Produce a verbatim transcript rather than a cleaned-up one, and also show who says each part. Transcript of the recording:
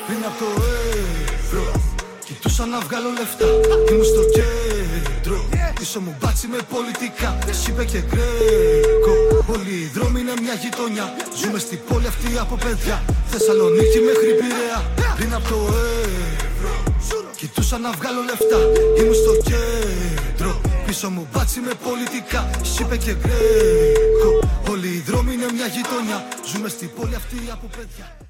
Speaker 1: πριν απ' το Εύρο. Κοιτούσα να βγάλω λεφτά, ήμουν στο κέντρο. Πίσω μου μπάτσι με πολιτικά, Σίπε και Γκρέκο. Όλοι οι δρόμοι είναι μια γειτονιά. Ζούμε στην πόλη αυτή από παιδιά. Θεσσαλονίκη μέχρι Πειραιά, πριν απ' το Εύρο. Κοιτούσα να βγάλω λεφτά, ήμουν στο κέντρο. Πίσω μου μπάτσι με πολιτικά, Σίπε και Γκρέκο. Όλοι οι δρόμοι είναι μια γειτονιά. Ζούμε στην πόλη αυτή από παιδιά.